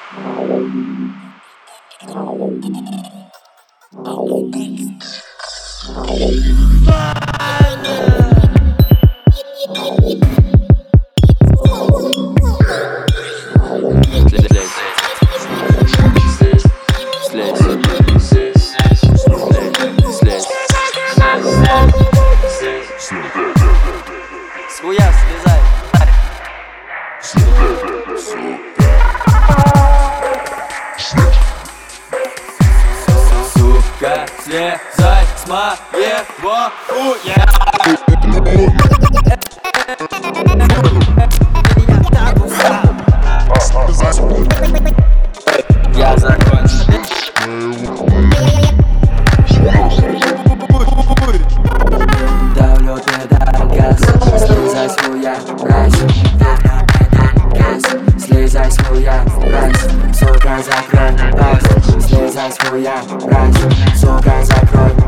С хуя слезай. Сука, слезай с моего хуя. Я закончил. Давлю педаль газ, слезай с хуя, брась. Давлю педаль газ, слезай с хуя, брась. Сука, закрой пасть, слезай с хуя, брась. Сука, закрой